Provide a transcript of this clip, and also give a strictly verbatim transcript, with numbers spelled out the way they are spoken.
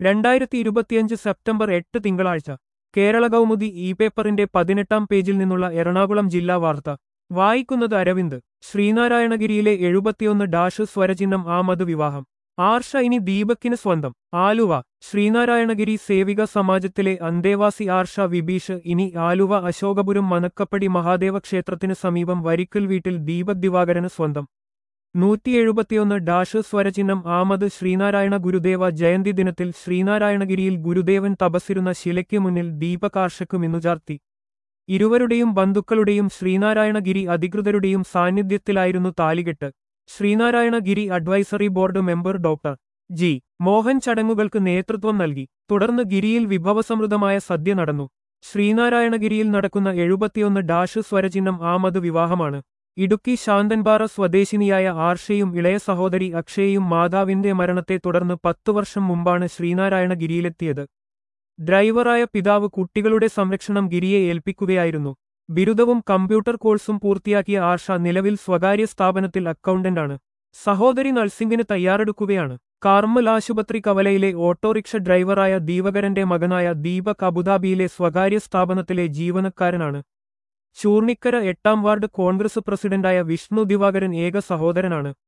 രണ്ടായിരത്തി ഇരുപത്തിയഞ്ച് സെപ്റ്റംബർ എട്ട് തിങ്കളാഴ്ച കേരള കൗമുദി ഇ പേപ്പറിന്റെ പതിനെട്ടാം പേജിൽ നിന്നുള്ള എറണാകുളം ജില്ലാ വാർത്ത വായിക്കുന്നത് അരവിന്ദ്. ശ്രീനാരായണഗിരിയിലെ എഴുപത്തിയൊന്ന് ഡാഷ് സ്വരചിഹ്നം ആമത് വിവാഹം. ആർഷ ഇനി ദീപക്കിന് സ്വന്തം. ആലുവ. ശ്രീനാരായണഗിരി സേവിക സമാജത്തിലെ അന്തേവാസി ആർഷ വിബീഷ് ഇനി ആലുവ അശോകപുരം മനക്കപ്പടി മഹാദേവ ക്ഷേത്രത്തിന് സമീപം വരിക്കൽ വീട്ടിൽ ദീപക് ദിവാകരന് സ്വന്തം. നൂറ്റി എഴുപത്തിയൊന്ന് ഡാഷ് സ്വരചിഹ്നം ആമത് ശ്രീനാരായണ ഗുരുദേവ ജയന്തി ദിനത്തിൽ ശ്രീനാരായണഗിരിയിൽ ഗുരുദേവൻ തപസ്സിരുന്ന ശിലയ്ക്ക് മുന്നിൽ ദീപകാർഷക്ക് മിന്നുചാർത്തി. ഇരുവരുടെയും ബന്ധുക്കളുടെയും ശ്രീനാരായണഗിരി അധികൃതരുടെയും സാന്നിധ്യത്തിലായിരുന്നു താലികെട്ട്. Sree Narayana Giri advisory board member doctor G Mohan ചടങ്ങുകൾക്ക് നേതൃത്വം നൽകി. തുടർന്ന് ഗിരിയിൽ വിഭവസമൃദ്ധമായ സദ്യ നടന്നു. ശ്രീനാരായണഗിരിയിൽ നടക്കുന്ന എഴുപത്തിയൊന്ന് ഡാഷ് സ്വരചിഹ്നം ആമത് വിവാഹമാണ്. ഇടുക്കി ശാന്തൻപാറ സ്വദേശിനിയായ ആർഷയും ഇളയ സഹോദരി അക്ഷയയും മാതാവിന്റെ മരണത്തെ തുടർന്ന് പത്തു വർഷം മുമ്പാണ് ശ്രീനാരായണഗിരിയിലെത്തിയത്. ഡ്രൈവറായ പിതാവ് കുട്ടികളുടെ സംരക്ഷണം ഗിരിയെ ഏൽപ്പിക്കുകയായിരുന്നു. ബിരുദവും കമ്പ്യൂട്ടർ കോഴ്സും പൂർത്തിയാക്കിയ ആർഷ നിലവിൽ സ്വകാര്യ സ്ഥാപനത്തിൽ അക്കൗണ്ടന്റാണ്. സഹോദരി നഴ്സിംഗിന് തയ്യാറെടുക്കുകയാണ്. കാർമൽ ആശുപത്രി കവലയിലെ ഓട്ടോറിക്ഷ ഡ്രൈവറായ ദീപകരന്റെ മകനായ ദീപക് അബുദാബിയിലെ സ്വകാര്യ സ്ഥാപനത്തിലെ ജീവനക്കാരനാണ്. ചൂർണിക്കര എട്ടാം വാർഡ് കോൺഗ്രസ് പ്രസിഡന്റായ വിഷ്ണു ദിവാകരൻ ഏക സഹോദരനാണ്.